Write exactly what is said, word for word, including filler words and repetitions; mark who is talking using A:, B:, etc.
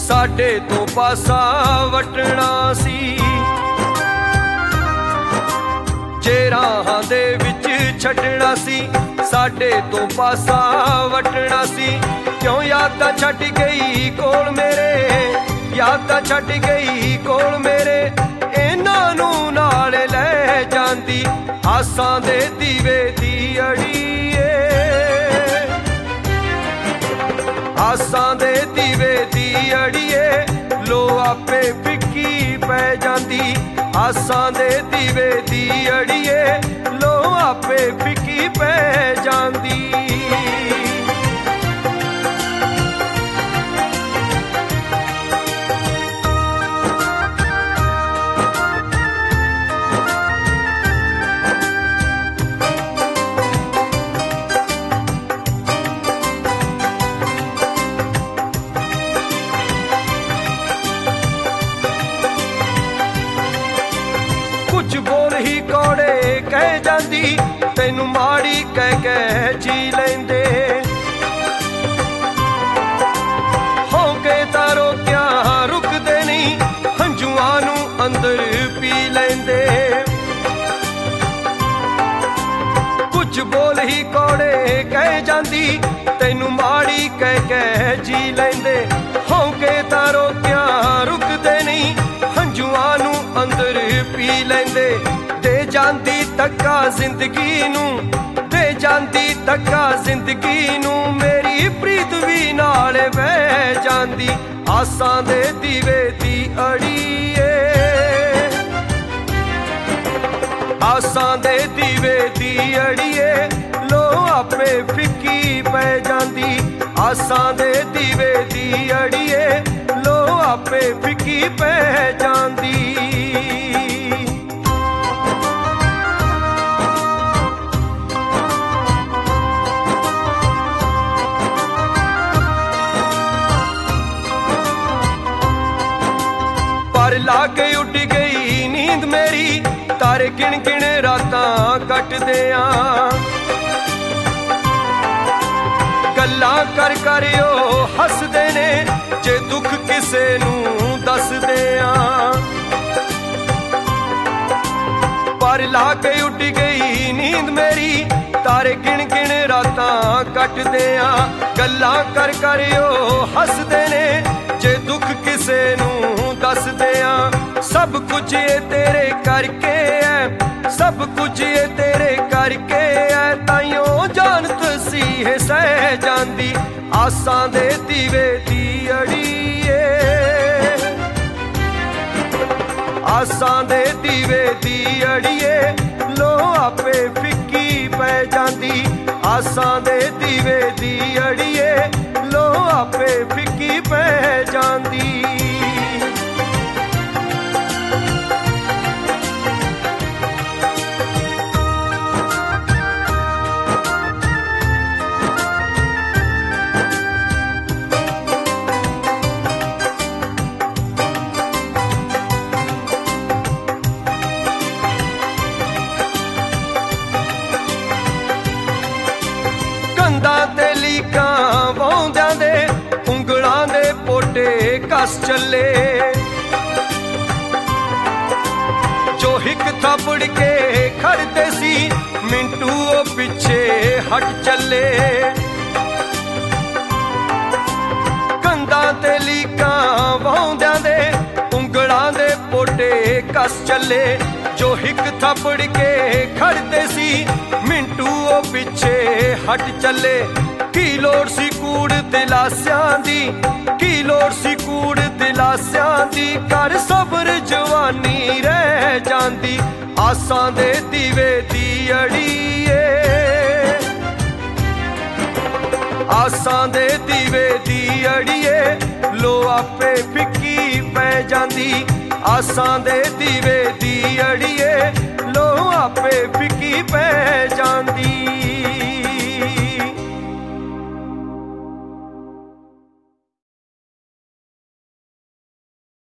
A: साडे तो पासा वटना सी। जे राहां दे विच छड्डना सी साडे तो पासा वटना सी। क्यों यादां छड्ड गई कोल मेरे, यादां छड्ड गई कोल मेरे, इन्हां नूं नाल लै जांदी आसां दे दीवे दी अड़ीए। आसां दे दीवे दी अड़ीए लो आपे फिक्की पै जांदी। आसां दे दीवे दी अड़ीए लो आपे फिक्की पै जांदी। कुछ बोल ही कौड़े कह जांदी तैनू माड़ी कह कह जी लेंदे। होके तारो क्या रुकदे नहीं हंजुआं नू अंदर पी लेंदे। कुछ बोल ही कौड़े कह जांदी तैनू माड़ी कह कह जी लेंदे। होके तारो क्या रुकदे नहीं हंजुआं नू अंदर पी लेंदे। दे जांदी धक्का जिंदगी नू, दे जांदी धक्का जिंदगी नू, मेरी प्रीत भी नाल बह जांदी आसां दे दीवे दी अड़ीए। आसां दे दीवे दी अड़ीए लो आपे फिक्की पै जांदी। आसां दे दीवे दी अड़ीए लो आपे फिक्की पै जांदी। पर लागे उड़ गई नींद मेरी तारे गिण गिण रातां कटदे आ। गल्लां कर कर ओ हसदे ने जे दुख किसे नूं दसदे आ। पर लागे उड़ गई नींद मेरी तारे गिण गिण रातां कटदे आ। गल्लां कर कर ओ हसदे ने जे दुख किसे नूं दसदे आ। सब कुछ ये तेरे करके है, सब कुछ ये तेरे करके है, ताइयों जानत सी है सह जांदी आसां दे दीवे दी अड़ीए। आसां दे दीवे दी अड़ीए लो आपे फिक्की पै जांदी। आसां दे दीवे दी अड़ीए लो आपे फिक्की पै जांदी। कंधां ते लीकां वाउंदियां दे उंगलां दे पोटे कस चले। जो हिक थपड़ के खड़दे सी मिंटू ओ पिछे हट चले। कंधां ते लीकां वाउंदियां दे उंगलां दे पोटे कस चले। जो हिक थपड़ के खड़दे सी मिंटू ओ पिछे हट चले। की लोड़ सी कूड़ दिलासियां दी, की लोड़ सी कूड़ दिलासियां दी, कर सब्र जवानी रह जांदी आसां दे दीवे दी अड़ीए। आसां दे दीवे दी अड़ीए लो आपे फिक्की पै जांदी। आसां दे दीवे दी अड़ीए लो आपे फिक्की